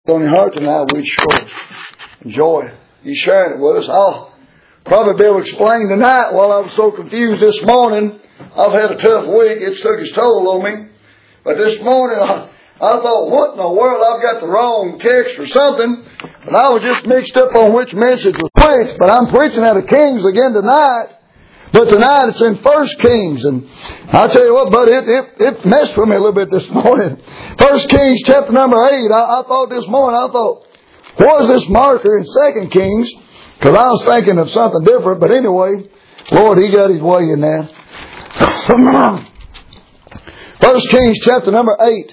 On your heart tonight, we sure enjoy you sharing it with us. I'll probably be able to explain tonight while I was so confused this morning. I've had a tough week. It's took its toll on me. But this morning I thought, what in the world? I've got the wrong text or something. And I was just mixed up on which message was preached. But I'm preaching out of Kings again tonight. But tonight it's in 1 Kings. And I'll tell you what, buddy, it messed with me a little bit this morning. 1 Kings chapter number 8. I thought this morning, what is this marker in 2 Kings? Because I was thinking of something different. But anyway, Lord, He got His way in that. 1 Kings chapter number 8.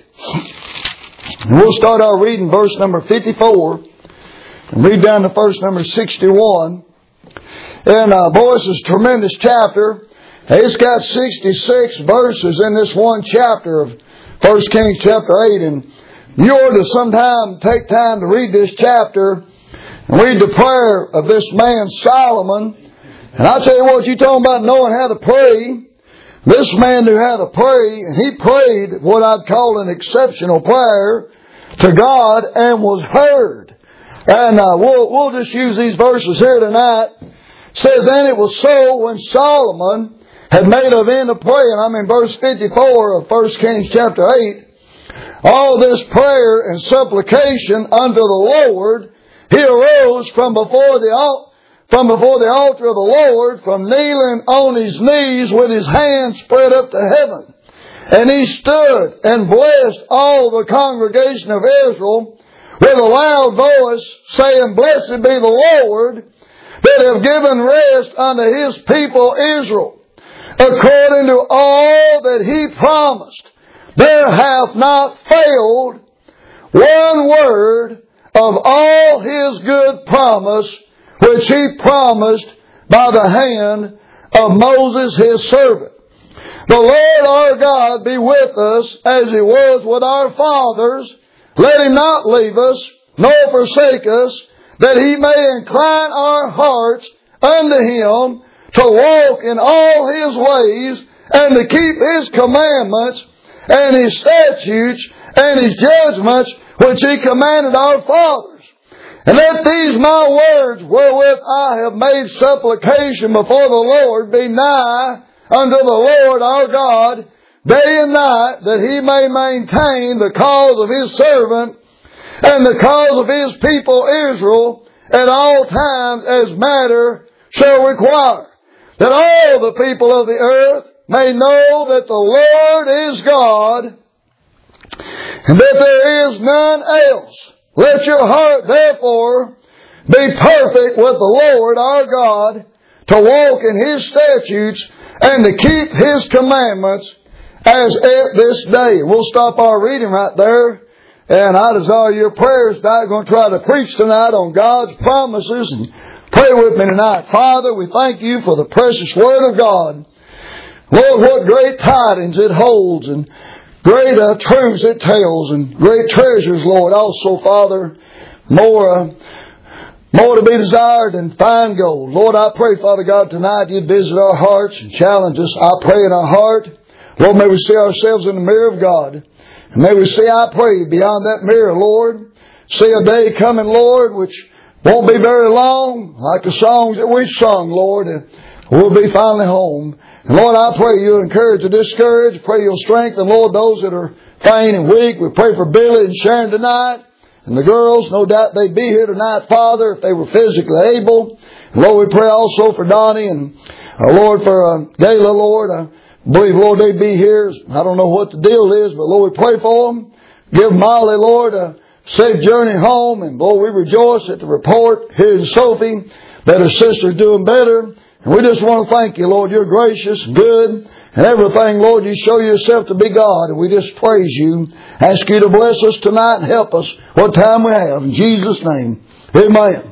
And we'll start our reading verse number 54. And read down to verse number 61. And boy, this is a tremendous chapter. It's got 66 verses in this one chapter of 1 Kings chapter 8. And you ought to sometime take time to read this chapter and read the prayer of this man Solomon. And I'll tell you what, you talking about knowing how to pray. This man knew how to pray, and he prayed what I'd call an exceptional prayer to God and was heard. And we'll just use these verses here tonight. It says, and it was so when Solomon had made an end of praying. I'm in verse 54 of 1 Kings chapter 8. All this prayer and supplication unto the Lord, he arose from before the altar of the Lord, from kneeling on his knees with his hands spread up to heaven. And he stood and blessed all the congregation of Israel with a loud voice, saying, Blessed be the Lord, that have given rest unto His people Israel, according to all that He promised. There hath not failed one word of all His good promise, which He promised by the hand of Moses His servant. The Lord our God be with us as He was with our fathers. Let Him not leave us, nor forsake us, that He may incline our hearts unto Him, to walk in all His ways, and to keep His commandments, and His statutes, and His judgments, which He commanded our fathers. And let these my words, wherewith I have made supplication before the Lord, be nigh unto the Lord our God, day and night, that He may maintain the cause of His servant, and the cause of His people Israel at all times as matter shall require, that all the people of the earth may know that the Lord is God, and that there is none else. Let your heart therefore be perfect with the Lord our God, to walk in His statutes and to keep His commandments as at this day. We'll stop our reading right there. And I desire your prayers tonight. I'm going to try to preach tonight on God's promises. And pray with me tonight. Father, we thank You for the precious Word of God. Lord, what great tidings it holds, and great truths it tells, and great treasures, Lord. Also, Father, more to be desired than fine gold. Lord, I pray, Father God, tonight You'd visit our hearts and challenge us. I pray in our heart, Lord, may we see ourselves in the mirror of God. And may we see, I pray, beyond that mirror, Lord. See a day coming, Lord, which won't be very long, like the songs that we sung, Lord. And we'll be finally home. And Lord, I pray You'll encourage the discouraged. Pray You'll strengthen, Lord, those that are faint and weak. We pray for Billy and Sharon tonight. And the girls, no doubt they'd be here tonight, Father, if they were physically able. And Lord, we pray also for Donnie and Lord, for Gayla, Lord. I believe, Lord, they'd be here. I don't know what the deal is, but Lord, we pray for them. Give Molly, Lord, a safe journey home. And Lord, we rejoice at the report here in Sophie that her sister's doing better. And we just want to thank You, Lord. You're gracious and good. And everything, Lord, You show Yourself to be God. And we just praise You. Ask You to bless us tonight and help us what time we have. In Jesus' name. Amen.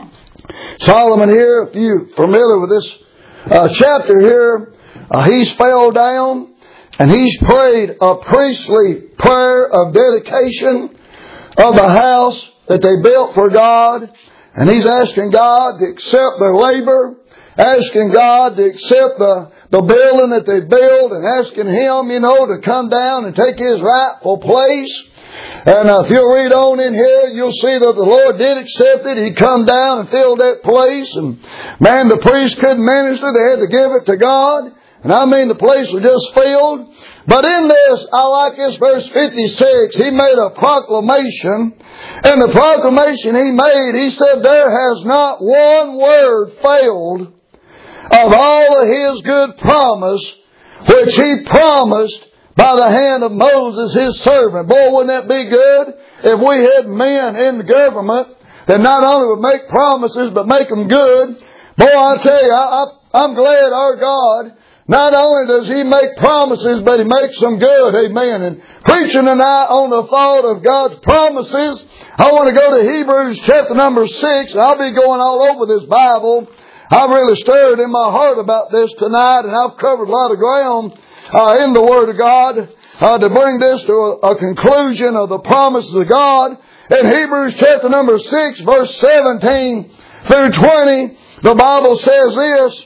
Solomon here, if you're familiar with this chapter here, he's fell down and he's prayed a priestly prayer of dedication of the house that they built for God. And he's asking God to accept their labor, asking God to accept the building that they built, and asking Him, to come down and take His rightful place. And if you'll read on in here, you'll see that the Lord did accept it. He come down and filled that place. And man, the priest couldn't minister. They had to give it to God. And I mean, the place was just filled. But in this, I like this verse 56. He made a proclamation. And the proclamation he made, he said, there has not one word failed of all of his good promise, which he promised by the hand of Moses, his servant. Boy, wouldn't that be good if we had men in the government that not only would make promises, but make them good. Boy, I tell you, I'm glad our God, not only does He make promises, but He makes them good. Amen. And preaching tonight on the thought of God's promises, I want to go to Hebrews chapter number 6. I'll be going all over this Bible. I've really stirred in my heart about this tonight, and I've covered a lot of ground in the Word of God to bring this to a conclusion of the promises of God. In Hebrews chapter number 6, verse 17 through 20, the Bible says this,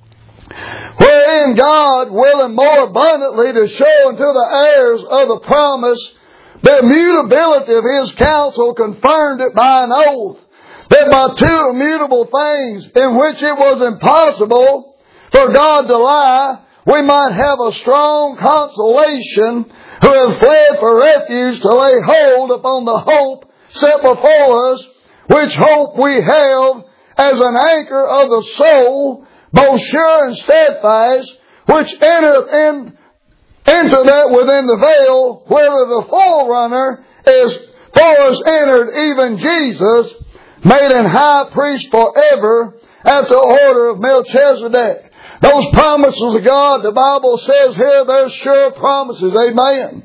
wherein God, willing more abundantly to show unto the heirs of the promise the immutability of His counsel, confirmed it by an oath, that by two immutable things in which it was impossible for God to lie, we might have a strong consolation who have fled for refuge to lay hold upon the hope set before us, which hope we have as an anchor of the soul, both sure and steadfast, which entereth into that within the veil, whither the forerunner is for us entered, even Jesus, made an high priest forever, after order of Melchizedek. Those promises of God, the Bible says here, they're sure promises. Amen.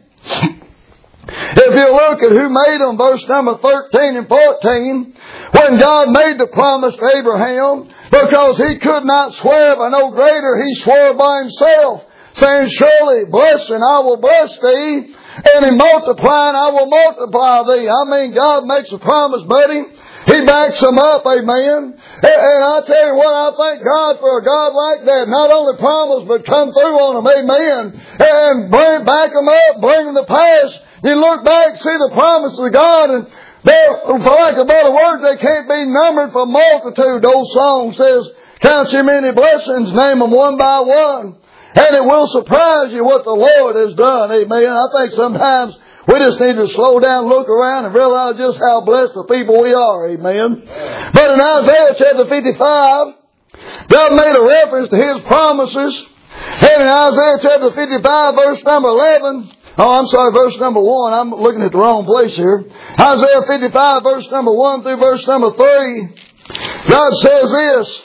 If you look at who made them, verse number 13 and 14, when God made the promise to Abraham, because he could not swear by no greater, he swore by himself, saying, surely blessing I will bless thee, and in multiplying I will multiply thee. I mean, God makes a promise, buddy. He backs them up, amen. And I tell you what, I thank God for a God like that. Not only promise, but come through on them, amen. And back them up, bring them to pass. You look back, see the promises of God, and they're, for lack of better words, they can't be numbered for multitude. The old song says, count your many blessings, name them one by one. And it will surprise you what the Lord has done, amen. I think sometimes we just need to slow down, look around, and realize just how blessed the people we are. Amen. But in Isaiah chapter 55, God made a reference to His promises. And in Isaiah chapter 55, verse number 11, verse number 1. I'm looking at the wrong place here. Isaiah 55, verse number 1 through verse number 3. God says this.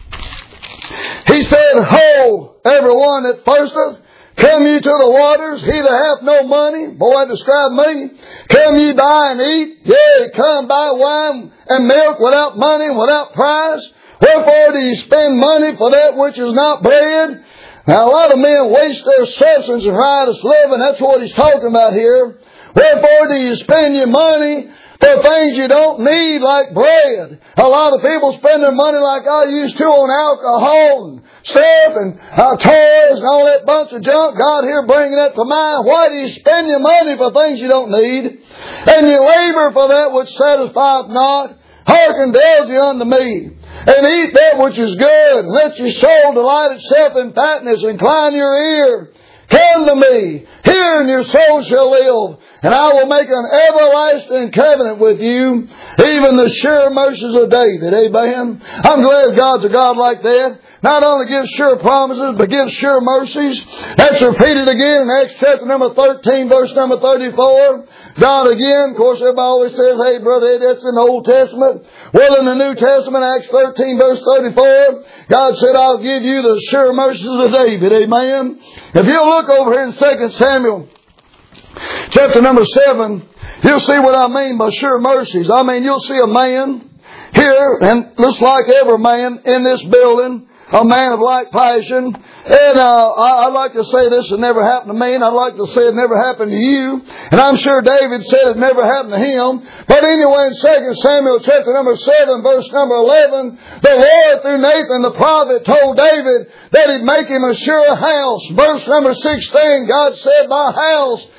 He said, ho, everyone that thirsteth, come ye to the waters, he that hath no money. Boy, that described me. Come ye buy and eat. Yea, come buy wine and milk without money, without price. Wherefore do ye spend money for that which is not bread? Now, a lot of men waste their substance in riotous living. That's what he's talking about here. Wherefore do you spend your money for things you don't need, like bread? A lot of people spend their money like I used to on alcohol and stuff and toys and all that bunch of junk. God here bringing that to mind. Why do you spend your money for things you don't need? And you labor for that which satisfieth not. Hearken diligently unto me, and eat that which is good, and let your soul delight itself in fatness. Incline your ear. Come to me, hear, and your soul shall live, and I will make an everlasting covenant with you, even the sure mercies of David. Amen. I'm glad God's a God like that. Not only gives sure promises, but gives sure mercies. That's repeated again in Acts chapter number 13, verse number 34. God again, of course, everybody always says, hey, brother, that's in the Old Testament. Well, in the New Testament, Acts 13, verse 34, God said, I'll give you the sure mercies of David. Amen. If you look over here in 2 Samuel, chapter number 7, you'll see what I mean by sure mercies. I mean, you'll see a man here, and looks like every man in this building, a man of like passion. And I'd like to say this has never happened to me, and I'd like to say it never happened to you. And I'm sure David said it never happened to him. But anyway, in 2 Samuel chapter number 7, verse number 11, the Lord through Nathan the prophet told David that He'd make him a sure house. Verse number 16, God said, my house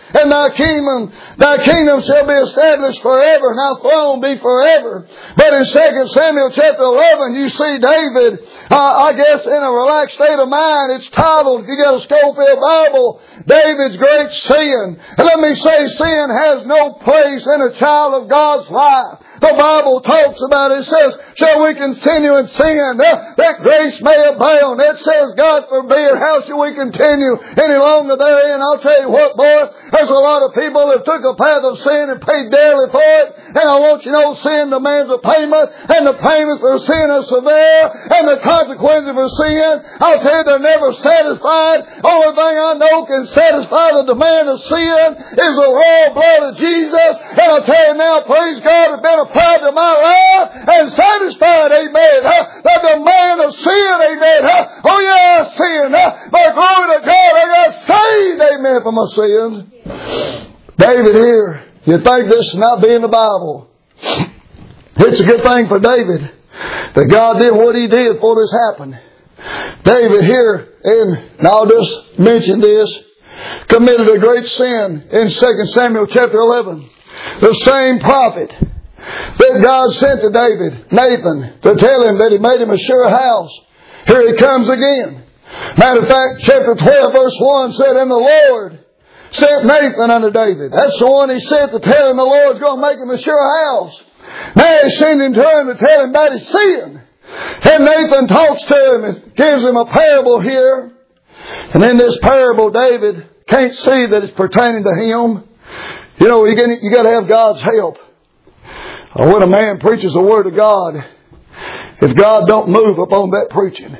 and thy kingdom shall be established forever, and thy throne be forever. But in 2 Samuel chapter 11, you see David, I guess in a relaxed state of mind. It's titled, if you got a Scofield Bible, David's Great Sin. And let me say, sin has no place in a child of God's life. The Bible talks about it. It says, shall we continue in sin that grace may abound? It says, God forbid, how shall we continue any longer therein? I'll tell you what, boy, there's a lot of people that took a path of sin and paid dearly for it. And I want you to know, sin demands a payment, and the payment for sin is severe, and the consequences for sin, I'll tell you, they're never satisfied. Only thing I know can satisfy the demand of sin is the raw blood of Jesus. And I'll tell you now, praise God, it's been applied to my life and satisfied, amen. The demand of sin, amen. Oh yeah, sin. But glory to God, I got saved, amen, for my sins. David here, you think this is not be in the Bible. It's a good thing for David that God did what He did before this happened. David here, and I'll just mention this, committed a great sin in 2 Samuel chapter 11. The same prophet that God sent to David, Nathan, to tell him that He made him a sure house. Here he comes again. Matter of fact, chapter 12 verse 1 said, and the Lord sent Nathan unto David. That's the one He sent to tell him the Lord's going to make him a sure house. Now He sent him to him to tell him about his sin. And Nathan talks to him and gives him a parable here. And in this parable, David can't see that it's pertaining to him. You know, you got to have God's help. When a man preaches the Word of God, if God don't move upon that preaching,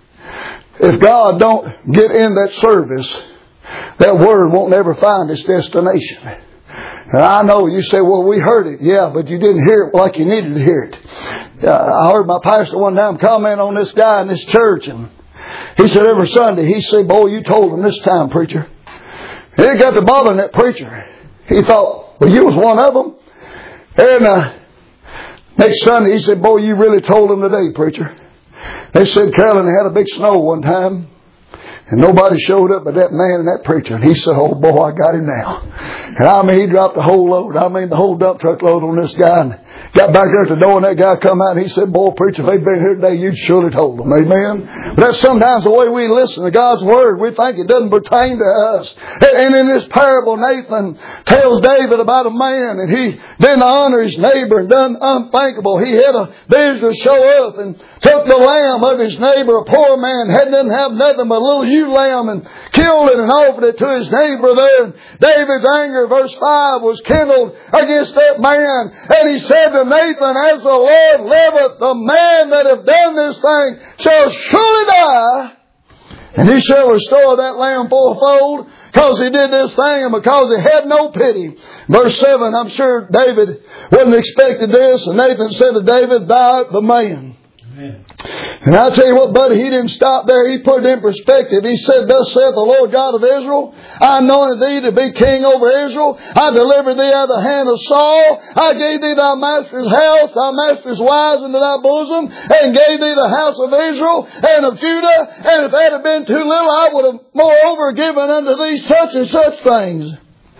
if God don't get in that service, that Word won't ever find its destination. And I know you say, well, we heard it. Yeah, but you didn't hear it like you needed to hear it. I heard my pastor one time comment on this guy in this church, and he said every Sunday, he said, boy, you told him this time, preacher. And it got to bothering that preacher. He thought, well, you was one of them. And next Sunday, he said, boy, you really told him today, preacher. They said Carolyn had a big snow one time, and nobody showed up but that man and that preacher. And he said, oh boy, I got him now. And I mean, he dropped the whole load. I mean, the whole dump truck load on this guy. And got back there at the door, and that guy come out and he said, boy, preacher, if they'd been here today, you'd surely told them. Amen. But that's sometimes the way we listen to God's Word. We think it doesn't pertain to us. And in this parable, Nathan tells David about a man, and he didn't honor his neighbor and done unthinkable. He had a visitor show up and took the lamb of his neighbor, a poor man, didn't have nothing but a little ewe lamb, and killed it and offered it to his neighbor there. And David's anger, verse 5, was kindled against that man. And he said to Nathan, as the Lord liveth, the man that hath done this thing shall surely die, and He shall restore that lamb fourfold, because he did this thing and because he had no pity. Verse 7, I'm sure David wasn't expecting this, and Nathan said to David, thou art the man. Amen. And I tell you what, buddy, he didn't stop there. He put it in perspective. He said, thus saith the Lord God of Israel, I anointed thee to be king over Israel. I delivered thee out of the hand of Saul. I gave thee thy master's house, thy master's wives into thy bosom, and gave thee the house of Israel and of Judah. And if that had been too little, I would have moreover given unto thee such and such things.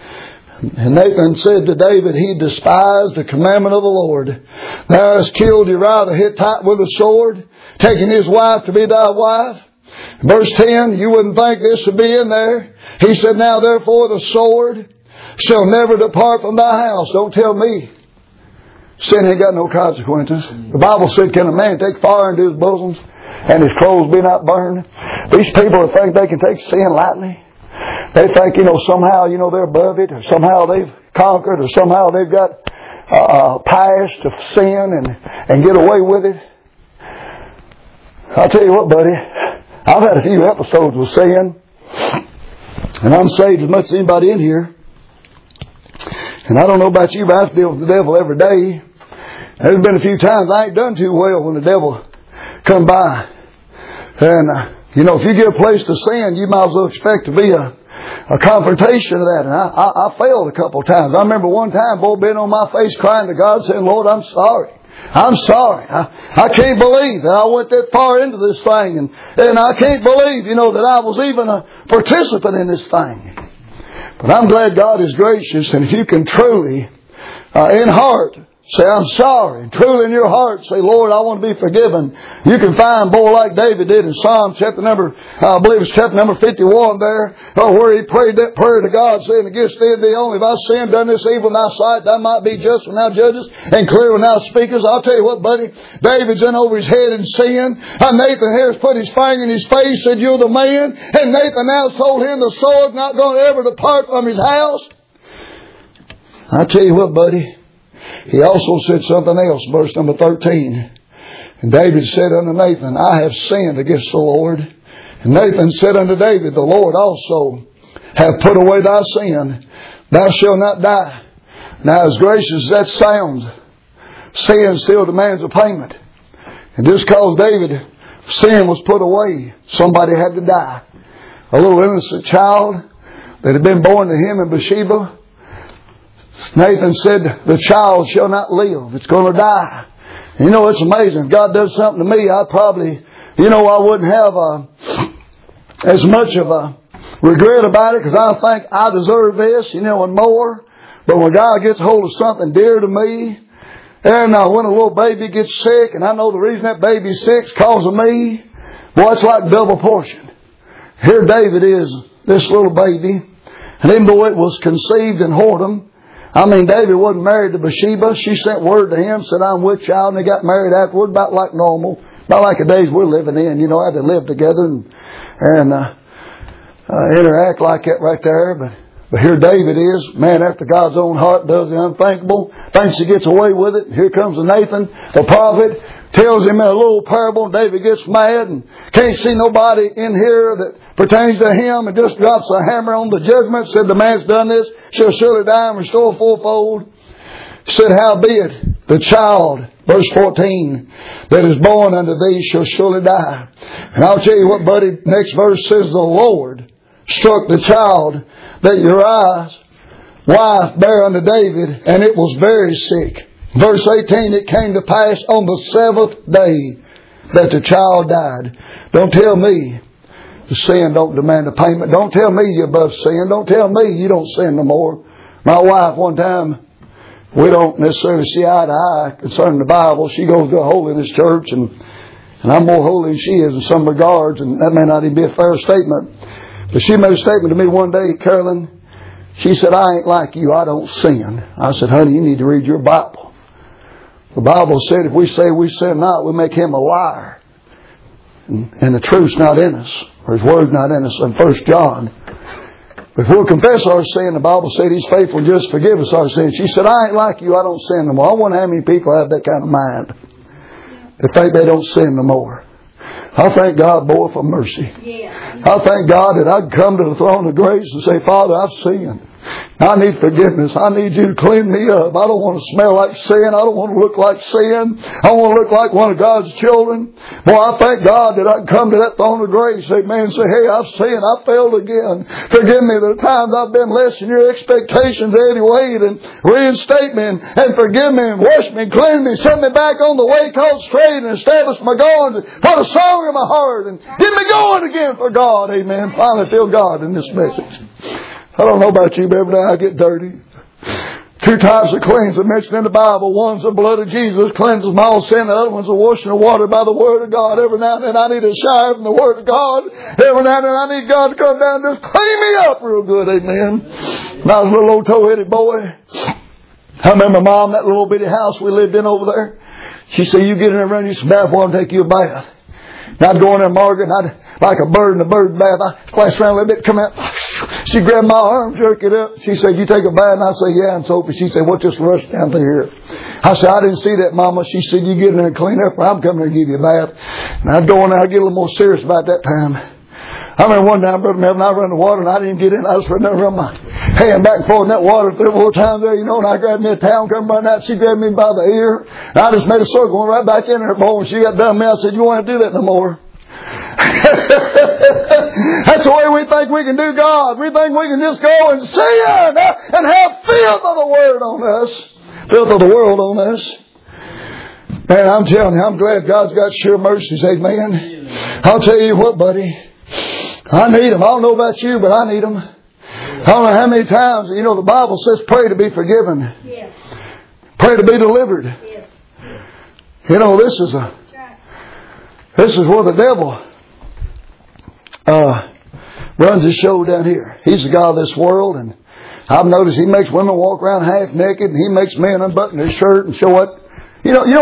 And Nathan said to David, he despised the commandment of the Lord. Thou hast killed Uriah the Hittite with a sword, taking his wife to be thy wife. Verse 10, you wouldn't think this would be in there. He said, now therefore the sword shall never depart from thy house. Don't tell me sin ain't got no consequences. The Bible said, can a man take fire into his bosoms and his clothes be not burned? These people think they can take sin lightly. They think, somehow, they're above it, or somehow they've conquered, or somehow they've got past of sin and get away with it. I'll tell you what, buddy, I've had a few episodes with sin, and I'm saved as much as anybody in here. And I don't know about you, but I deal with the devil every day. There's been a few times I ain't done too well when the devil come by. And, if you get a place to sin, you might as well expect to be a confrontation of that. And I failed a couple of times. I remember one time, boy, being on my face crying to God, saying, Lord, I'm sorry. I'm sorry. I can't believe that I went that far into this thing. And I can't believe, that I was even a participant in this thing. But I'm glad God is gracious, and if you can truly, in heart, say, I'm sorry. And truly in your heart, say, Lord, I want to be forgiven. You can find, boy, like David did in Psalm chapter number, I believe it's chapter number 51 there, where he prayed that prayer to God, saying, against thee only if I sinned, done this evil in thy sight, thou might be just when thou judgest, and clear when thou speakest. I'll tell you what, buddy, David's in over his head in sin. Nathan here has put his finger in his face, said, you're the man. And Nathan now told him the sword's not going to ever depart from his house. I'll tell you what, buddy. He also said something else, verse number 13. And David said unto Nathan, I have sinned against the Lord. And Nathan said unto David, the Lord also hath put away thy sin. Thou shalt not die. Now, as gracious as that sounds, sin still demands a payment. And just because David, sin was put away, somebody had to die. A little innocent child that had been born to him in Bathsheba. Nathan said, the child shall not live. It's going to die. You know, it's amazing. If God does something to me, I'd probably, I wouldn't have as much of a regret about it, because I think I deserve this, and more. But when God gets hold of something dear to me, and when a little baby gets sick, and I know the reason that baby's sick is because of me, well, it's like double portion. Here David is, this little baby, and even though it was conceived in whoredom, David wasn't married to Bathsheba. She sent word to him, said, I'm with child, and they got married afterward, about like normal, about like the days we're living in, how they live together and interact like that right there. But here David is, man after God's own heart, does the unthinkable, thinks he gets away with it. Here comes Nathan, the prophet, tells him a little parable, and David gets mad and can't see nobody in here that pertains to him, and just drops a hammer on the judgment. Said, the man's done this, shall surely die and restore fourfold. Said, howbeit the child, verse 14, that is born unto thee shall surely die. And I'll tell you what, buddy, next verse says, the Lord struck the child that Uriah's wife bare unto David, and it was very sick. Verse 18, it came to pass on the 7th day that the child died. Don't tell me the sin don't demand a payment. Don't tell me you're above sin. Don't tell me you don't sin no more. My wife, one time, we don't necessarily see eye to eye concerning the Bible. She goes to a holiness church, and I'm more holy than she is in some regards, and that may not even be a fair statement. But she made a statement to me one day, Carolyn. She said, I ain't like you. I don't sin. I said, honey, you need to read your Bible. The Bible said if we say we sin not, we make him a liar. And the truth's not in us, or his word's not in us in 1 John. If we'll confess our sin, the Bible said he's faithful and just forgive us our sin. She said, I ain't like you, I don't sin no more. I wonder how many people have that kind of mind. They think they don't sin no more. I thank God, boy, for mercy. I thank God that I can come to the throne of grace and say, Father, I've sinned. I need forgiveness. I need you to clean me up. I don't want to smell like sin. I don't want to look like sin. I want to look like one of God's children. Boy, I thank God that I can come to that throne of grace, amen, and say, hey, I've sinned. I failed again. Forgive me the times I've been less than your expectations anyway, and reinstate me and forgive me and wash me and clean me, set me back on the way called straight and establish my goings, put a song in my heart and get me going again for God, amen. Finally feel God in this message. I don't know about you, but every day I get dirty. 2 types of cleansing mentioned in the Bible. One's the blood of Jesus cleanses my all sin. The other one's the washing of water by the Word of God. Every now and then I need a shower from the Word of God. Every now and then I need God to come down and just clean me up real good, amen. When I was a little old toe-headed boy, I remember Mom, that little bitty house we lived in over there. She said, you get in there and run you some bath water and take you a bath. And I'd go in there, Margaret, and I'd, like a bird in a bird bath, I'd splash around a little bit, come out. She'd grab my arm, jerk it up. She said, you take a bath? And I said, yeah. And Sophie, she said, what just rushed down through here? I said, I didn't see that, Mama. She said, you get in there and clean up, or I'm coming there to give you a bath. And I'd go in there, I'd get a little more serious about that time. I remember one time, Brother Melvin, I run the water and I didn't get in. I was running there, run my hand back and forth in that water 3 or 4 times there, and I grabbed me a towel, come running out. She grabbed me by the ear. And I just made a circle, went right back in there, boy. When she got done with me, I said, you want to do that no more? That's the way we think we can do God. We think we can just go and sin and have filth of the word on us. Filth of the world on us. Man, I'm telling you, I'm glad God's got sure mercies. Amen. I'll tell you what, buddy. I need them. I don't know about you, but I need them. I don't know how many times, the Bible says pray to be forgiven. Yes. Pray to be delivered. Yes. This is where the devil runs his show down here. He's the God of this world, and I've noticed he makes women walk around half naked, and he makes men unbutton their shirt and show what. You know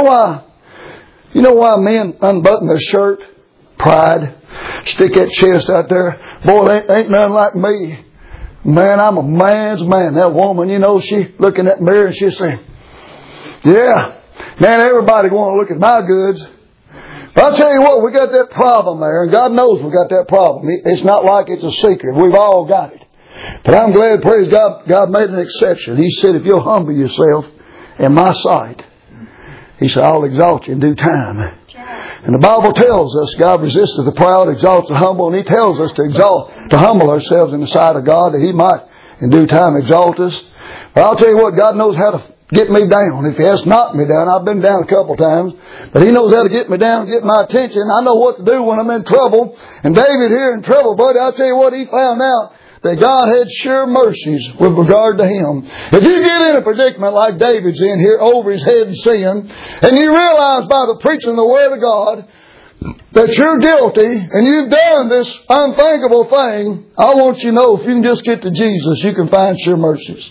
why men unbutton their shirt? Pride. Stick that chest out there. Boy, ain't none like me. Man, I'm a man's man. That woman, she look in that mirror and she say, yeah, man, everybody want to look at my goods. But I'll tell you what, we got that problem there, and God knows we got that problem. It's not like it's a secret. We've all got it. But I'm glad, praise God, God made an exception. He said, if you'll humble yourself in my sight, He said, I'll exalt you in due time. And the Bible tells us God resisteth the proud, exalts the humble, and He tells us to humble ourselves in the sight of God that He might in due time exalt us. But I'll tell you what, God knows how to get me down. If He has knocked me down, I've been down a couple times, but He knows how to get me down, get my attention. I know what to do when I'm in trouble. And David here in trouble, buddy, I'll tell you what, he found out that God had sure mercies with regard to him. If you get in a predicament like David's in here, over his head in sin, and you realize by the preaching of the Word of God that you're guilty and you've done this unthinkable thing, I want you to know if you can just get to Jesus, you can find sure mercies.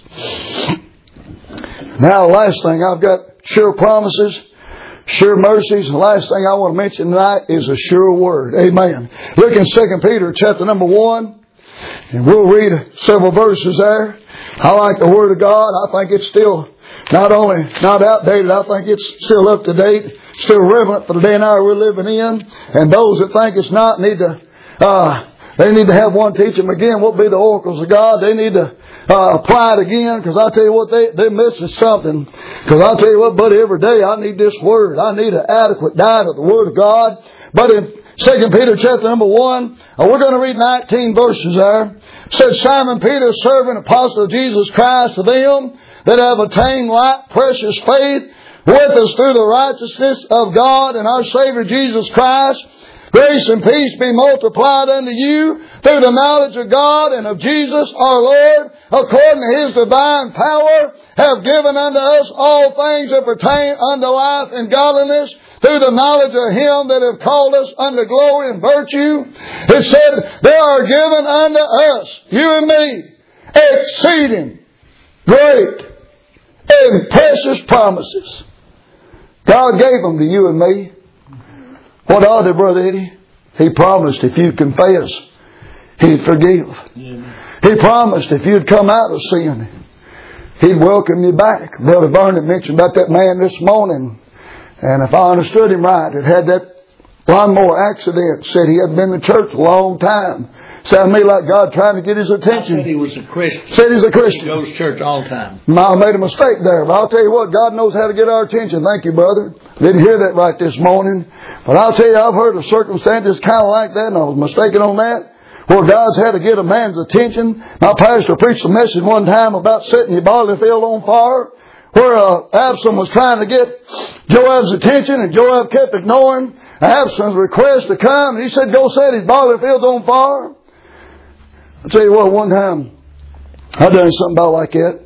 Now, the last thing, I've got sure promises, sure mercies. The last thing I want to mention tonight is a sure word. Amen. Look in 2 Peter chapter number 1. And we'll read several verses there. I like the Word of God. I think it's still not only not outdated, I think it's still up to date, still relevant for the day and hour we're living in. And those that think it's not need to have one teach them again what be the oracles of God. They need to apply it again, because I'll tell you what, they're missing something. Because I'll tell you what, buddy, every day I need this Word. I need an adequate diet of the Word of God. But in 2 Peter chapter number 1, we're going to read 19 verses there. It says, Simon Peter, servant, apostle of Jesus Christ, to them that have attained like precious faith with us through the righteousness of God and our Savior Jesus Christ, grace and peace be multiplied unto you through the knowledge of God and of Jesus our Lord, according to His divine power, have given unto us all things that pertain unto life and godliness, through the knowledge of Him that have called us unto glory and virtue. It said, there are given unto us, you and me, exceeding great and precious promises. God gave them to you and me. What are they, Brother Eddie? He promised if you'd confess, He'd forgive. He promised if you'd come out of sin, He'd welcome you back. Brother Vernon mentioned about that man this morning. And if I understood him right, it had that lawnmower accident. Said he had been to church a long time. Sounded to me like God trying to get his attention. Said he was a Christian. Said he's a Christian. He goes to church all the time. I made a mistake there, but I'll tell you what, God knows how to get our attention. Thank you, brother. Didn't hear that right this morning. But I'll tell you, I've heard of circumstances kind of like that, and I was mistaken on that, where God's had to get a man's attention. My pastor preached a message one time about setting your barley field on fire, where Absalom was trying to get Joab's attention, and Joab kept ignoring Absalom's request to come. And he said, go set his barley fields on fire. I'll tell you what, one time I done something about like that.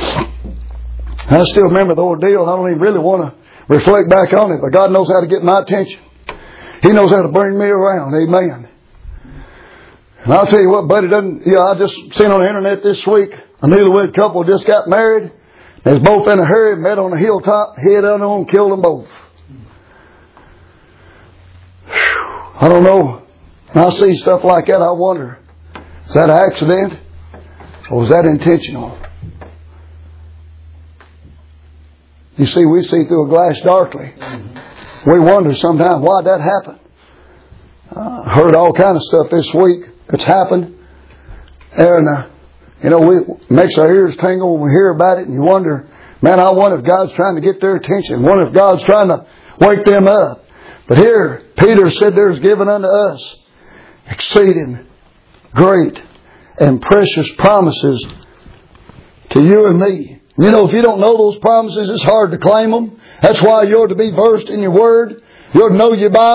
I still remember the ordeal. I don't even really want to reflect back on it, but God knows how to get my attention. He knows how to bring me around. Amen. And I'll tell you what, buddy, I just seen on the internet this week, a newlywed couple just got married. They was both in a hurry, met on a hilltop, head on, killed them both. I don't know. When I see stuff like that, I wonder, is that an accident? Or was that intentional? You see, we see through a glass darkly. We wonder sometimes why that happened. I heard all kind of stuff this week that's happened. And, it makes our ears tingle when we hear about it. And you wonder, man, I wonder if God's trying to get their attention. I wonder if God's trying to wake them up. But here, Peter said there's given unto us exceeding great and precious promises to you and me. If you don't know those promises, it's hard to claim them. That's why you're to be versed in your Word. You're to know your Bible.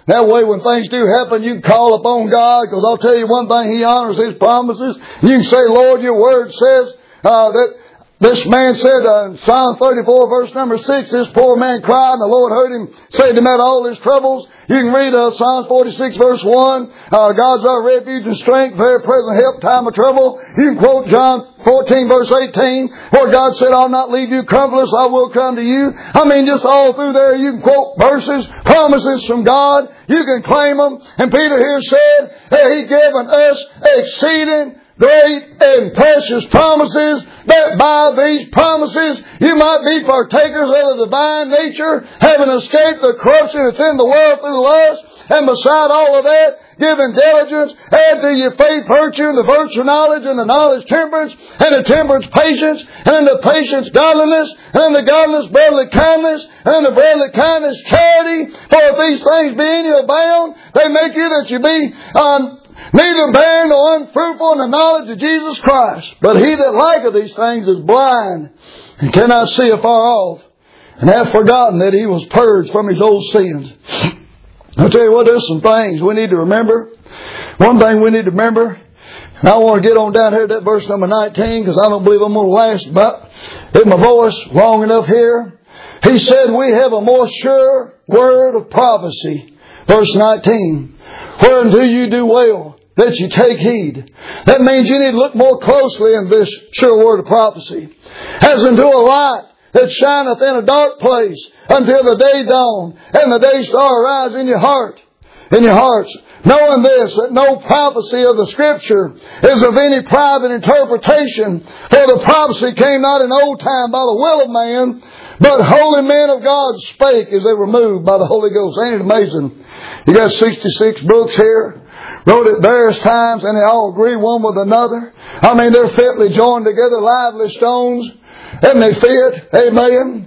That way when things do happen, you can call upon God, because I'll tell you one thing, He honors His promises. You can say, Lord, your word says that this man said in Psalm 34 verse number 6, this poor man cried and the Lord heard him, saved him out of all his troubles. You can read Psalm 46 verse 1, God's our refuge and strength, very present help, time of trouble. You can quote John 14 verse 18, where God said, I'll not leave you comfortless, I will come to you. I mean, just all through there you can quote verses, promises from God. You can claim them. And Peter here said that He given us exceeding great and precious promises, that by these promises you might be partakers of the divine nature, having escaped the corruption that's in the world through lust. And beside all of that, giving diligence, add to your faith virtue, and the virtue knowledge, and the knowledge temperance, and the temperance patience, and the patience godliness, and the godliness brotherly kindness, and the brotherly kindness charity. For if these things be in you abound, they make you that you be neither barren nor unfruitful in the knowledge of Jesus Christ. But he that liketh these things is blind, and cannot see afar off, and hath forgotten that he was purged from his old sins. I'll tell you what, there's some things we need to remember. One thing we need to remember, and I want to get on down here to that verse number 19, because I don't believe I'm going to last about in my voice long enough here. He said, we have a more sure word of prophecy. Verse 19, whereunto you do well that you take heed. That means you need to look more closely in this sure word of prophecy. As unto a light that shineth in a dark place until the day dawn and the day star arise in your hearts, knowing this, that no prophecy of the Scripture is of any private interpretation, for the prophecy came not in old time by the will of man, but holy men of God spake as they were moved by the Holy Ghost. Ain't it amazing? You got 66 books here, wrote at various times, and they all agree one with another. I mean, they're fitly joined together, lively stones, and they fit. Amen.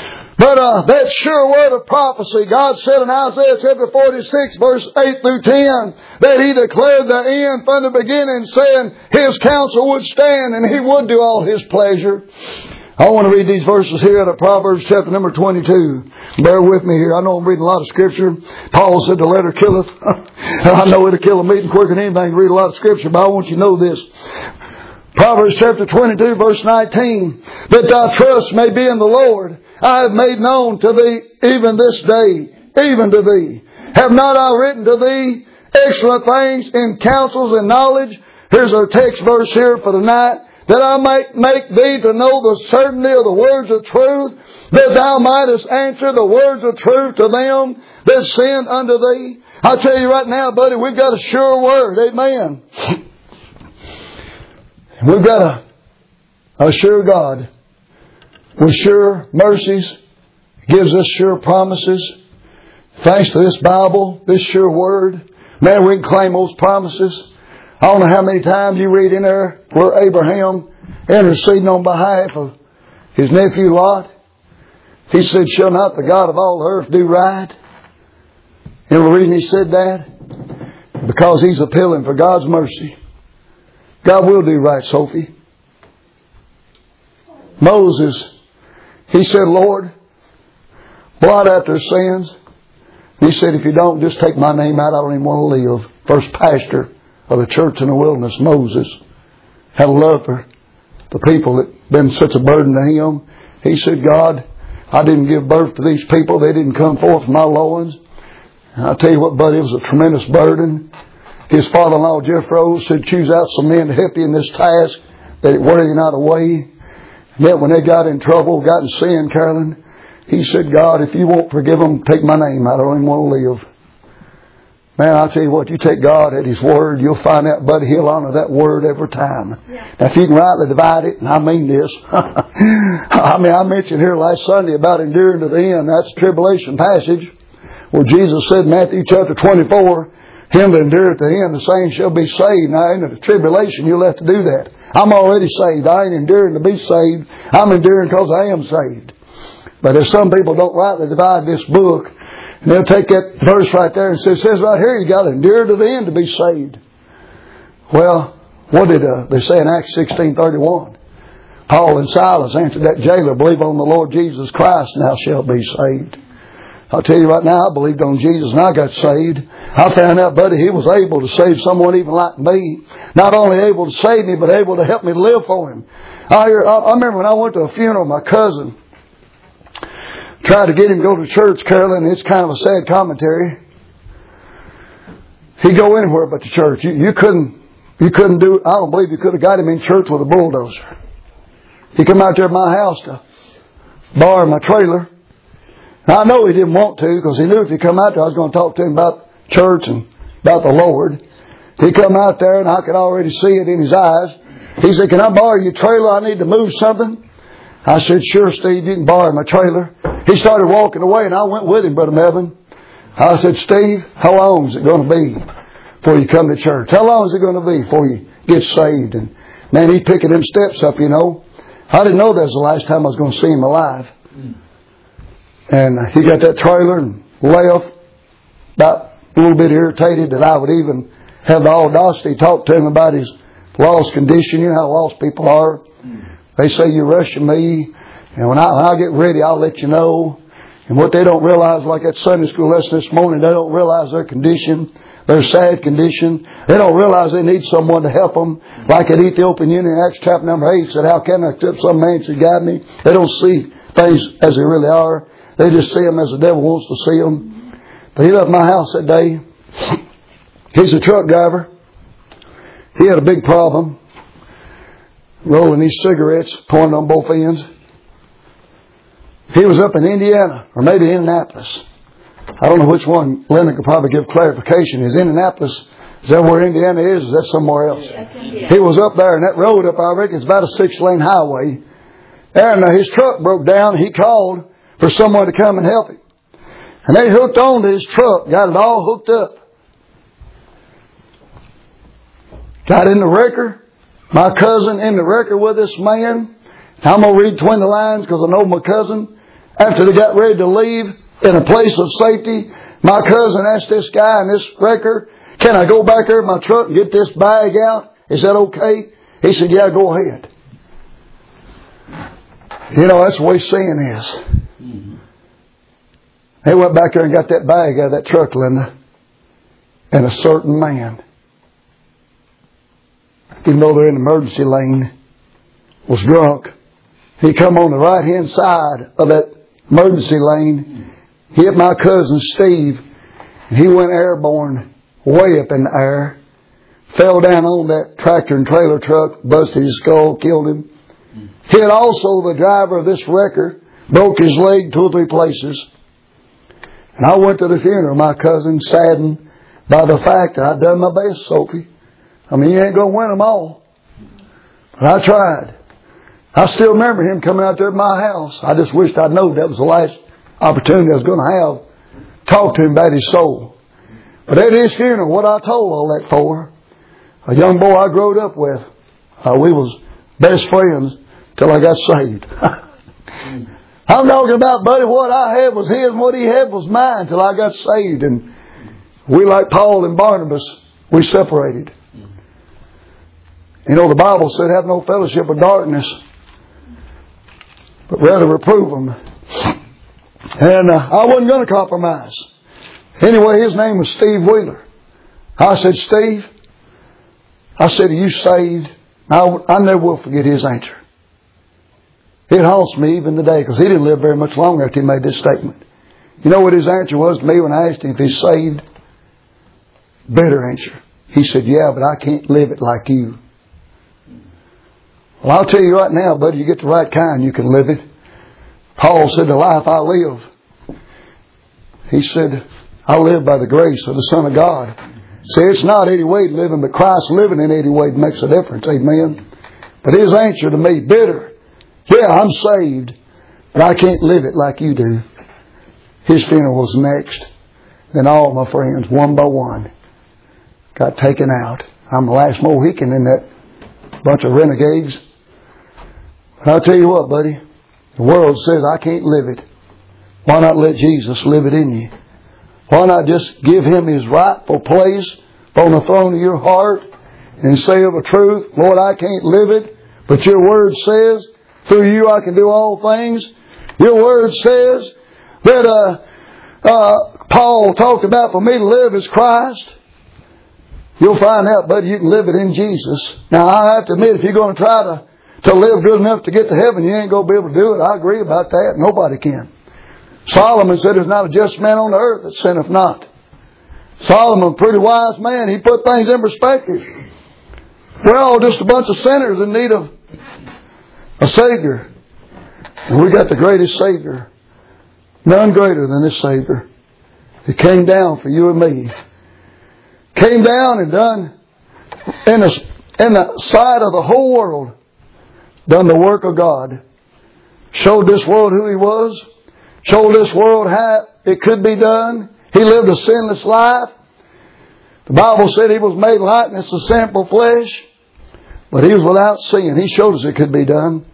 But that sure word of prophecy, God said in Isaiah chapter 46, verse 8 through 10, that He declared the end from the beginning, saying His counsel would stand and He would do all His pleasure. I want to read these verses here out of Proverbs chapter number 22. Bear with me here. I know I'm reading a lot of Scripture. Paul said the letter killeth. I know it'll kill a meeting quicker than anything to read a lot of Scripture, but I want you to know this. Proverbs chapter 22 verse 19, that thy trust may be in the Lord. I have made known to thee even this day, even to thee. Have not I written to thee excellent things in counsels and knowledge? Here's our text verse here for tonight. That I might make thee to know the certainty of the words of truth, that thou mightest answer the words of truth to them that send unto thee. I'll tell you right now, buddy, we've got a sure word. Amen. We've got a sure God with sure mercies, gives us sure promises. Thanks to this Bible, this sure word, man, we can claim those promises. I don't know how many times you read in there where Abraham interceding on behalf of his nephew Lot. He said, shall not the God of all the earth do right? And the reason he said that, because he's appealing for God's mercy. God will do right, Sophie. Moses, he said, Lord, blot out their sins. He said, if you don't, just take my name out. I don't even want to live. First pastor of the church in the wilderness, Moses, had a love for the people that been such a burden to him. He said, God, I didn't give birth to these people. They didn't come forth from my loins. And I'll tell you what, buddy, it was a tremendous burden. His father-in-law, Jethro, said, choose out some men to help you in this task, that it worry you not away. And then when they got in trouble, got in sin, Carolyn, he said, God, if you won't forgive them, take my name out. I don't even want to live. Man, I'll tell you what, you take God at His Word, you'll find out, buddy, He'll honor that Word every time. Yeah. Now, if you can rightly divide it, and I mean this, I mentioned here last Sunday about enduring to the end. That's the tribulation passage where Jesus said in Matthew chapter 24, him that endureth to the end, the same shall be saved. Now, in the tribulation, you'll have to do that. I'm already saved. I ain't enduring to be saved. I'm enduring because I am saved. But if some people don't rightly divide this book, and they'll take that verse right there and say, it says right here, you got to endure to the end to be saved. Well, what did they say in Acts 16:31? Paul and Silas answered that jailer, believe on the Lord Jesus Christ and thou shalt be saved. I'll tell you right now, I believed on Jesus and I got saved. I found out, buddy, He was able to save someone even like me. Not only able to save me, but able to help me live for Him. I remember when I went to a funeral of my cousin, tried to get him to go to church, Carolyn. It's kind of a sad commentary. He'd go anywhere but the church. You couldn't do, I don't believe you could have got him in church with a bulldozer. He come out there at my house to borrow my trailer. Now, I know he didn't want to, because he knew if he come out there, I was going to talk to him about church and about the Lord. He come out there, and I could already see it in his eyes. He said, "Can I borrow your trailer? I need to move something." I said, "Sure, Steve, you can borrow my trailer." He started walking away, and I went with him, Brother Melvin. I said, "Steve, how long is it going to be before you come to church? How long is it going to be before you get saved?" And man, he's picking them steps up, you know. I didn't know that was the last time I was going to see him alive. And he got that trailer and left, about a little bit irritated that I would even have the audacity to talk to him about his lost condition. You know how lost people are. They say, "You're rushing me, and when I get ready, I'll let you know." And what they don't realize, like that Sunday school lesson this morning, they don't realize their condition, their sad condition. They don't realize they need someone to help them. Like at Ethiopian Union, Acts chapter number 8 said, "How can I accept some man should guide me?" They don't see things as they really are. They just see them as the devil wants to see them. But he left my house that day. He's a truck driver. He had a big problem rolling these cigarettes, pouring on both ends. He was up in Indiana, or maybe Indianapolis. I don't know which one. Linda could probably give clarification. Is Indianapolis, is that where Indiana is? Is that somewhere else? He was up there, and that road up, I reckon, it's about a 6-lane highway. And his truck broke down. He called for someone to come and help him. And they hooked on to his truck, got it all hooked up. Got in the wrecker. My cousin in the wrecker with this man. I'm going to read between the lines because I know my cousin. After they got ready to leave in a place of safety, my cousin asked this guy in this wrecker, "Can I go back there in my truck and get this bag out? Is that okay?" He said, "Yeah, go ahead." You know, that's the way sin is. They went back there and got that bag out of that truck, Linda. And a certain man, even though they're in the emergency lane, was drunk. He come on the right-hand side of that emergency lane, hit my cousin Steve, and he went airborne way up in the air, fell down on that tractor and trailer truck, busted his skull, killed him. Hit also the driver of this wrecker, broke his leg 2 or 3 places. And I went to the funeral of my cousin, saddened by the fact that I'd done my best, Sophie. I mean, you ain't going to win them all. But I tried. I still remember him coming out there at my house. I just wished I'd known that was the last opportunity I was going to have. Talk to him about his soul. But at his funeral, what I told all that for, a young boy I growed up with, we was best friends till I got saved. I'm talking about, buddy, what I had was his and what he had was mine till I got saved. And we, like Paul and Barnabas, we separated. You know, the Bible said, "Have no fellowship with darkness, but rather reprove them." And I wasn't going to compromise. Anyway, his name was Steve Wheeler. I said, "Steve," I said, "are you saved?" I never will forget his answer. It haunts me even today because he didn't live very much longer after he made this statement. You know what his answer was to me when I asked him if he's saved? Better answer. He said, "Yeah, but I can't live it like you." Well, I'll tell you right now, buddy, you get the right kind, you can live it. Paul said, "The life I live," he said, "I live by the grace of the Son of God." See, it's not Eddie Wade living, but Christ living in Eddie Wade makes a difference. Amen. But his answer to me, bitter. Yeah, I'm saved, but I can't live it like you do. His funeral was next. Then all my friends, one by one, got taken out. I'm the last Mohican in that bunch of renegades. But I'll tell you what, buddy. The world says I can't live it. Why not let Jesus live it in you? Why not just give Him His rightful place on the throne of your heart and say of a truth, "Lord, I can't live it, but your word says, through you I can do all things." Your word says that Paul talked about, for me to live is Christ. You'll find out, buddy, you can live it in Jesus. Now, I have to admit, if you're going to try to live good enough to get to heaven, you ain't going to be able to do it. I agree about that. Nobody can. Solomon said, there's not a just man on the earth that sinneth not. Solomon, a pretty wise man, he put things in perspective. We're all just a bunch of sinners in need of a Savior. And we got the greatest Savior. None greater than this Savior. He came down for you and me. Came down and done in the sight of the whole world, done the work of God. Showed this world who He was. Showed this world how it could be done. He lived a sinless life. The Bible said He was made likeness of sinful flesh, but He was without sin. He showed us it could be done.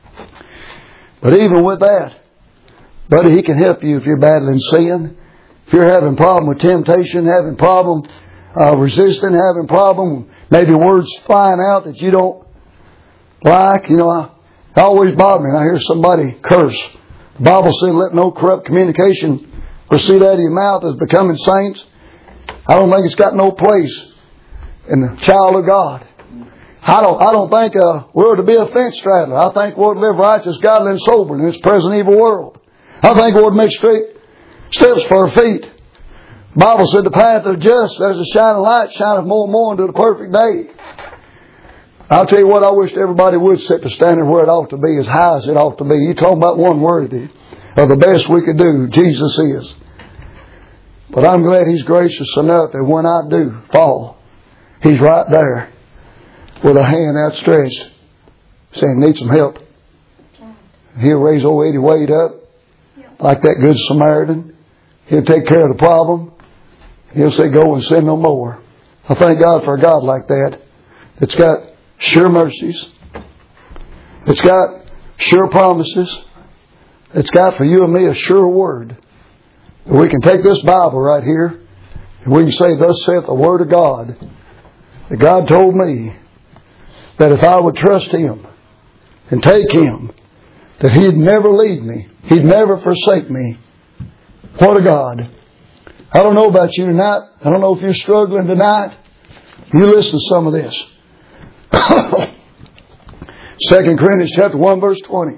But even with that, buddy, He can help you if you're battling sin. If you're having problem with temptation, having problem resisting, having problem, maybe words flying out that you don't like. You know, it always bothers me when I hear somebody curse. The Bible said, let no corrupt communication proceed out of your mouth as becoming saints. I don't think it's got no place in the child of God. I don't think we're to be a fence straddler. I think we're to live righteous, godly, and sober in this present evil world. I think we're to make straight steps for our feet. The Bible said the path of the just, there's a shining light, shineth more and more into the perfect day. I'll tell you what, I wish everybody would set the standard where it ought to be, as high as it ought to be. You're talking about one worthy of the best we could do. Jesus is. But I'm glad He's gracious enough that when I do fall, He's right there with a hand outstretched, saying, need some help. He'll raise old Eddie Wade up like that good Samaritan. He'll take care of the problem. He'll say, go and sin no more. I thank God for a God like that. It's got sure mercies. It's got sure promises. It's got for you and me a sure word. That we can take this Bible right here and we can say, thus saith the Word of God. That God told me that if I would trust Him and take Him, that He'd never leave me. He'd never forsake me. What a God. I don't know about you tonight. I don't know if you're struggling tonight. You listen to some of this. 2 Corinthians chapter 1 verse 20.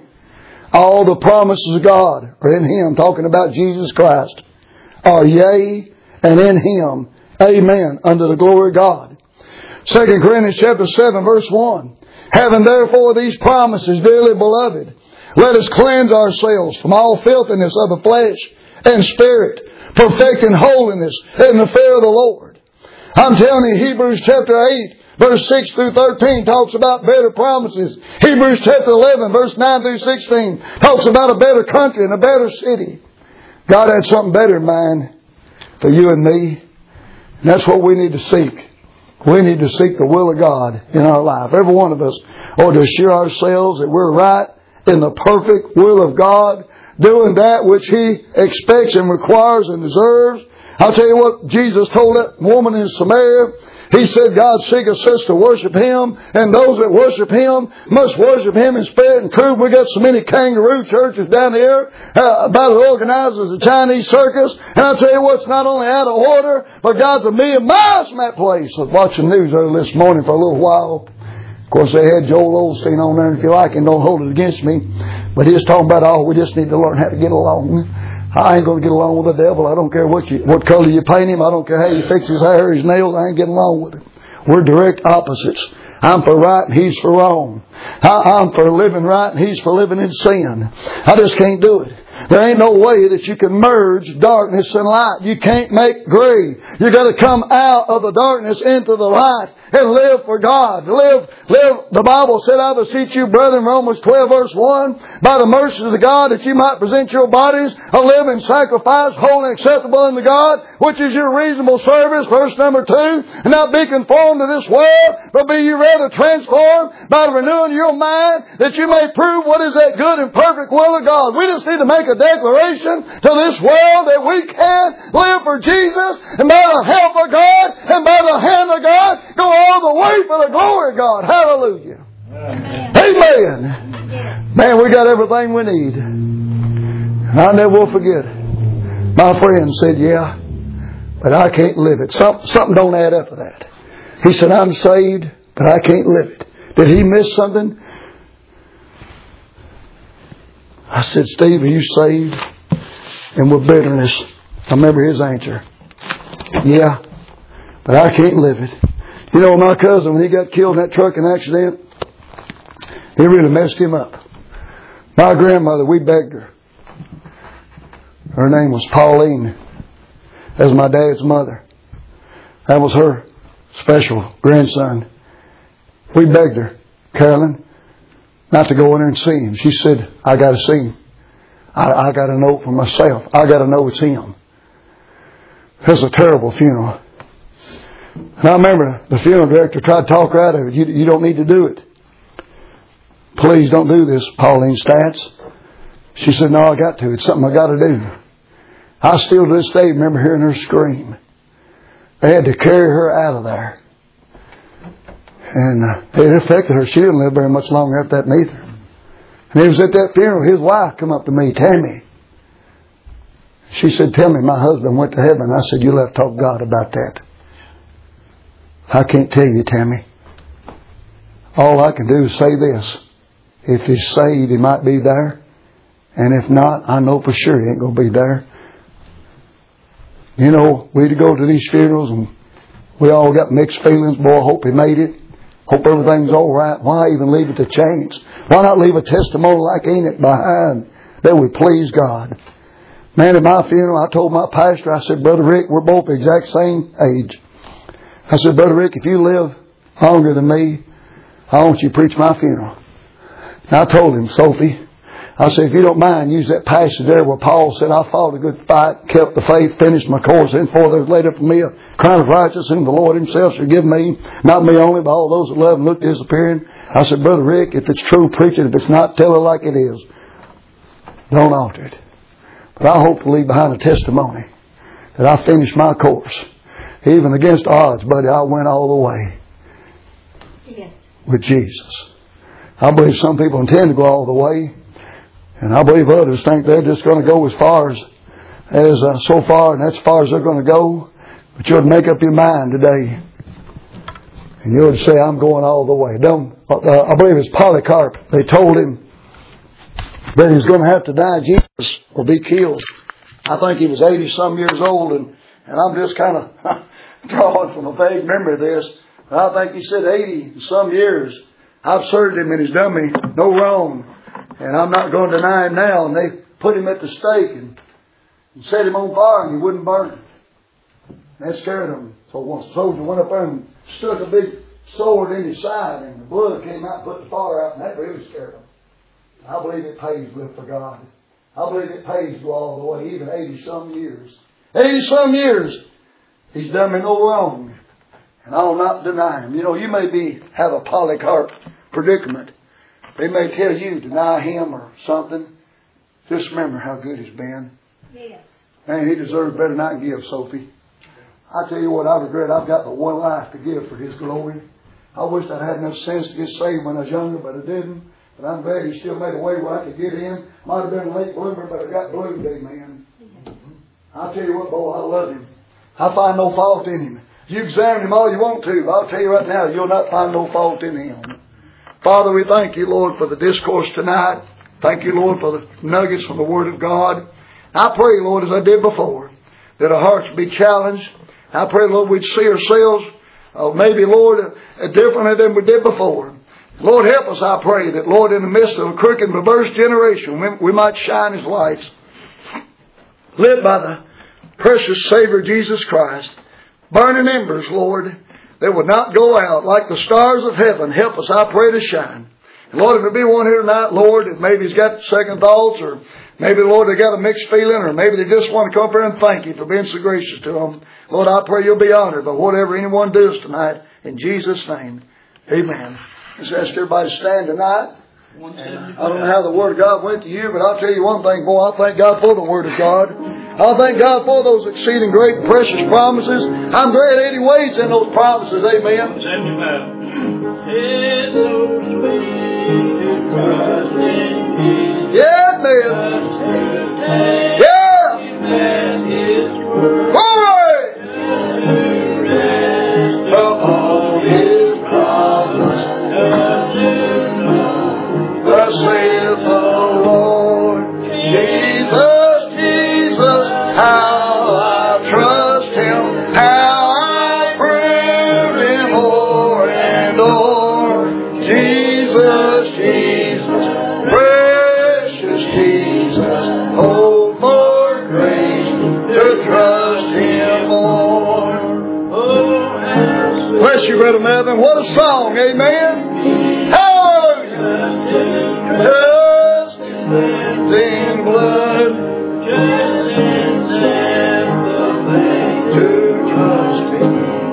All the promises of God are in Him, talking about Jesus Christ, are yea, and in Him, amen, unto the glory of God. 2 Corinthians chapter 7 verse 1. Having therefore these promises, dearly beloved, let us cleanse ourselves from all filthiness of the flesh and spirit, perfecting holiness in the fear of the Lord. I'm telling you, Hebrews chapter 8, verse 6 through 13 talks about better promises. Hebrews chapter 11, verse 9 through 16 talks about a better country and a better city. God had something better in mind for you and me. And that's what we need to seek. We need to seek the will of God in our life. Every one of us ought to assure ourselves that we're right in the perfect will of God, doing that which He expects and requires and deserves. I'll tell you what Jesus told that woman in Samaria. He said, God seeketh such to worship Him, and those that worship Him must worship Him in spirit and truth. We got so many kangaroo churches down here, about as organized as a Chinese circus. And I'll tell you what, it's not only out of order, but God's a million miles from that place. I was watching news early this morning for a little while. Of course, they had Joel Osteen on there, and if you like, and don't hold it against me. But he was talking about, we just need to learn how to get along. I ain't going to get along with the devil. I don't care what color you paint him. I don't care how you fix his hair, his nails. I ain't getting along with him. We're direct opposites. I'm for right and he's for wrong. I'm for living right and he's for living in sin. I just can't do it. There ain't no way that you can merge darkness and light. You can't make gray. You got to come out of the darkness into the light and live for God. Live. The Bible said, I beseech you, brethren, Romans 12 verse 1, by the mercies of God, that you might present your bodies a living sacrifice, holy and acceptable unto God, which is your reasonable service. Verse number 2, and not be conformed to this world, but be ye rather transformed by the renewing of your mind, that you may prove what is that good and perfect will of God. We just need to make a declaration to this world that we can live for Jesus, and by the help of God and by the hand of God, go all the way for the glory of God. Hallelujah. Amen. Amen. Man, we got everything we need. I never will forget it. My friend said, yeah, but I can't live it. Something don't add up with that. He said, I'm saved, but I can't live it. Did he miss something? I said, Steve, are you saved? And with bitterness, I remember his answer. Yeah, but I can't live it. You know, my cousin, when he got killed in that trucking accident, it really messed him up. My grandmother, we begged her. Her name was Pauline. That was my dad's mother. That was her special grandson. We begged her, Carolyn, not to go in there and see him. She said, I got to see him. I got to know it for myself. I got to know it's him. It was a terrible funeral. And I remember the funeral director tried to talk her out of it. You don't need to do it. Please don't do this, Pauline Stats. She said, no, I got to. It's something I got to do. I still to this day remember hearing her scream. They had to carry her out of there. And it affected her. She didn't live very much longer after that neither. And it was at that funeral, his wife come up to me, Tammy. She said, tell me my husband went to heaven. I said, you'll have to talk to God about that. I can't tell you, Tammy. All I can do is say this. If he's saved, he might be there. And if not, I know for sure he ain't going to be there. You know, we had to go to these funerals and we all got mixed feelings. Boy, I hope he made it. Hope everything's all right. Why even leave it to chance? Why not leave a testimony like ain't it behind that we please God? Man, at my funeral, I told my pastor, I said, Brother Rick, we're both the exact same age. I said, Brother Rick, if you live longer than me, I want you to preach my funeral. And I told him, Sophie, I said, if you don't mind, use that passage there where Paul said, I fought a good fight, kept the faith, finished my course, and for there's laid up for me a crown of righteousness, whom the Lord himself shall give me, not me only, but all those that love and look to his appearing. I said, Brother Rick, if it's true, preach it. If it's not, tell it like it is. Don't alter it. But I hope to leave behind a testimony that I finished my course. Even against odds, buddy, I went all the way. Yes. With Jesus. I believe some people intend to go all the way. And I believe others think they're just going to go as far as so far, and that's as far as they're going to go. But you ought to make up your mind today. And you ought to say, I'm going all the way. I believe it's Polycarp. They told him that he was going to have to die, Jesus, or be killed. I think he was 80-some years old, and I'm just kind of drawing from a vague memory of this. But I think he said 80-some years. I've served him and he's done me no wrong. And I'm not going to deny him now. And they put him at the stake and set him on fire and he wouldn't burn. And that scared him. So one soldier went up there and stuck a big sword in his side and the blood came out and put the fire out, and that really scared him. I believe it pays to live for God. I believe it pays to go all the way, even 80-some years. 80-some years, he's done me no wrong. And I'll not deny him. You know, you may have a Polycarp predicament. They may tell you deny him or something. Just remember how good he's been. Yes. Man, he deserves better than I can give, Sophie. I tell you what, I regret I've got but one life to give for his glory. I wish I'd had enough sense to get saved when I was younger, but I didn't. But I'm glad he still made a way where I could get in. Might have been a late bloomer, but I got bloomed, amen. I'll tell you what, boy, I love him. I find no fault in him. You examine him all you want to, but I'll tell you right now, you'll not find no fault in him. Father, we thank you, Lord, for the discourse tonight. Thank you, Lord, for the nuggets from the Word of God. I pray, Lord, as I did before, that our hearts be challenged. I pray, Lord, we'd see ourselves maybe, Lord, differently than we did before. Lord, help us, I pray, that, Lord, in the midst of a crooked and perverse generation, we might shine as lights, lit by the precious Savior Jesus Christ. Burning embers, Lord, that would not go out like the stars of heaven. Help us, I pray, to shine. And Lord, if there be one here tonight, Lord, that maybe he's got second thoughts, or maybe, Lord, they got a mixed feeling, or maybe they just want to come up here and thank you for being so gracious to them. Lord, I pray you'll be honored by whatever anyone does tonight. In Jesus' name, amen. Let's ask everybody to stand tonight. I don't know how the Word of God went to you, but I'll tell you one thing, boy, I thank God for the Word of God. I thank God for those exceeding great and precious promises. I'm glad Eddie Wade's in those promises, amen. Yeah, man. Yeah. Glory! Upon His promise. Thus saith the Lord. Jesus, Jesus, how I trust Him, how I prove Him o'er and o'er. Jesus, Jesus, precious Jesus, oh, for grace to trust Him more. Bless you, Brother Melvin. What a song, amen. Hallelujah. Just in blood to trust Him.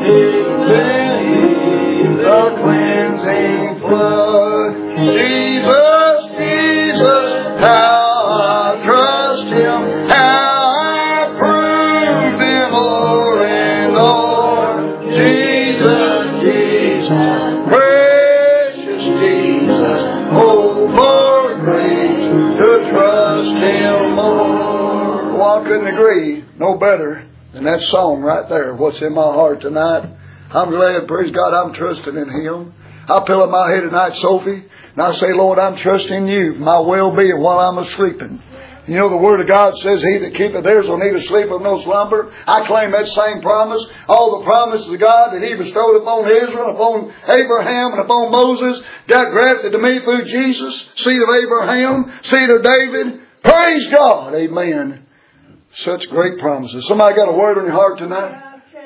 The cleansing flood. Jesus, Jesus, how I trust Him, how I prove Him o'er and o'er. Jesus, Jesus, precious Jesus, oh, for grace to trust Him more. Well, I couldn't agree no better than that song right there. What's in my heart tonight? I'm glad, praise God, I'm trusting in Him. I pillow my head tonight, Sophie, and I say, Lord, I'm trusting You, my well-being while I'm a-sleeping. You know, the Word of God says, He that keepeth theirs will neither sleep nor no slumber. I claim that same promise. All the promises of God that He bestowed upon Israel, upon Abraham, and upon Moses, got grafted to me through Jesus, seed of Abraham, seed of David. Praise God. Amen. Such great promises. Somebody got a word on your heart tonight?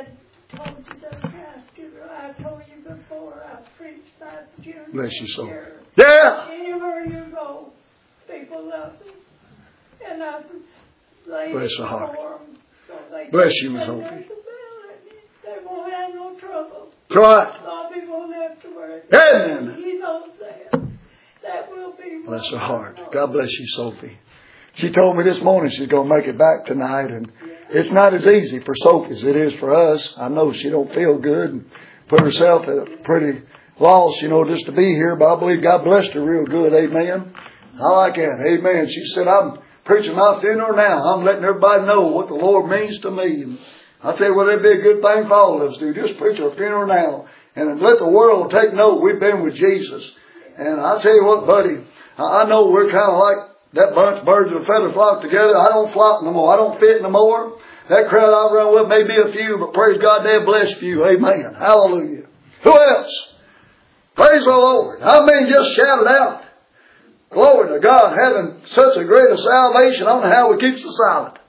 I told you before, I preached my funeral. Bless you, soul. Yeah. Anywhere you go, people love me. And I laid Bless the heart. for them so they Bless you, Miss can Opie. They won't have no trouble. That's right. Bobby won't have to worry. Amen. He knows that. That will be. Bless her heart. God bless you, Sophie. She told me this morning she's going to make it back tonight, and it's not as easy for Sophie as it is for us. I know she don't feel good and put herself at a pretty loss, you know, just to be here, but I believe God blessed her real good. Amen. I like that. Amen. She said, I'm preaching my funeral now. I'm letting everybody know what the Lord means to me. And I'll tell you what, that'd be a good thing for all of us to do. Just preach our funeral now and let the world take note we've been with Jesus. And I'll tell you what, buddy, I know we're kind of like that bunch of birds of a feather flock together. I don't flock no more. I don't fit no more. That crowd I run with may be a few, but praise God, they're blessed few. Amen. Hallelujah. Who else? Praise the Lord. I mean, just shout it out. Glory to God, having such a great a salvation. I don't know how we keep so silent.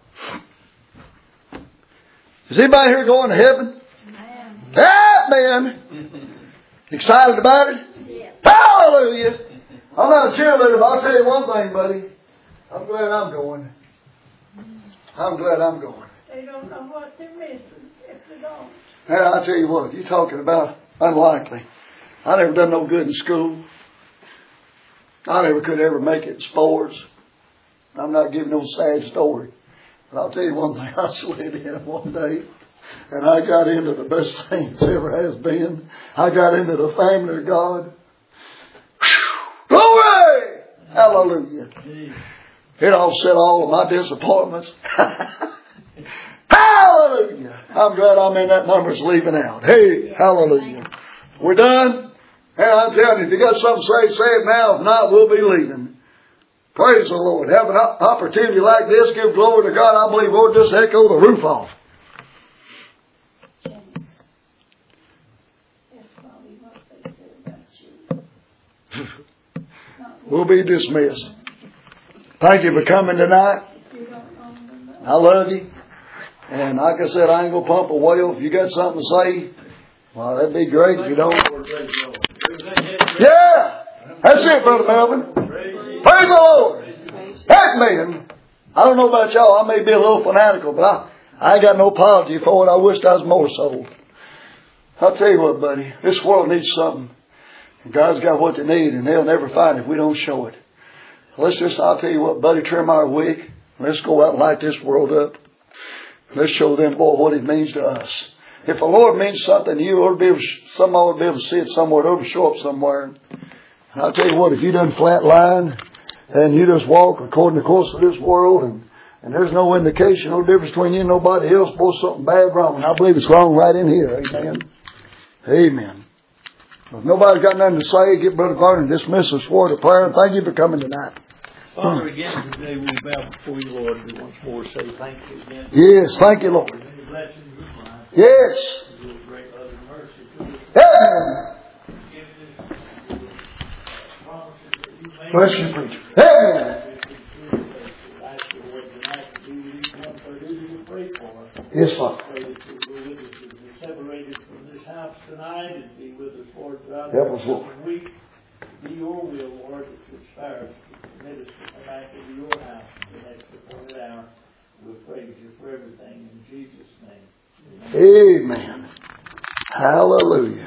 Is anybody here going to heaven? Amen. Excited about it? Yeah. Hallelujah. I'm not a cheerleader, but I'll tell you one thing, buddy. I'm glad I'm going. I'm glad I'm going. They don't know what they're missing if they don't. And I'll tell you what, you're talking about unlikely. I never done no good in school. I never could ever make it in sports. I'm not giving no sad story. But I'll tell you one thing, I slid in one day and I got into the best thing that's ever has been. I got into the family of God. Glory! Hallelujah. It offset all of my disappointments. Hallelujah. I'm glad I'm in that number's leaving out. Hey, hallelujah. We're done. And I'm telling you, if you got something to say it now. If not, we'll be leaving. Praise the Lord. Have an opportunity like this, give glory to God. I believe we'll just echo the roof off. We'll be dismissed. Thank you for coming tonight. I love you. And like I said, I ain't going to pump a whale. If you got something to say, well, that'd be great. If you don't. Yeah. That's it, Brother Melvin. Praise the Lord. Amen. I don't know about y'all. I may be a little fanatical, but I ain't got no apology for it. I wished I was more so. I'll tell you what, buddy. This world needs something. And God's got what they need, and they'll never find it if we don't show it. I'll tell you what, buddy, trim our wig. Let's go out and light this world up. Let's show them, boy, what it means to us. If the Lord means something to you, someone will be able to see it somewhere. It'll show up somewhere. And I'll tell you what, if you done flat line and you just walk according to the course of this world and And there's no indication, no difference between you and nobody else. Boy, something bad wrong. And I believe it's wrong right in here. Amen. Amen. If nobody's got nothing to say, get Brother Vernon and dismiss us for the prayer. And thank you for coming tonight. Father, again today we bow before you, Lord, and we once more say thank you again. Yes, thank you, Lord. Many blessings of mine. Yes. Your great love and mercy to us. Amen. Forgiveness, promises that you made. Bless you, preacher. Amen. Yes, Father. Pray that you'll go with us as we're separated from this house tonight and be with us, Lord, throughout Help us, the Lord. week. Be your will, Lord, that you inspire us to permit us to come back into your house at the next appointed hour. We'll praise you for everything in Jesus' name. Amen. Hallelujah.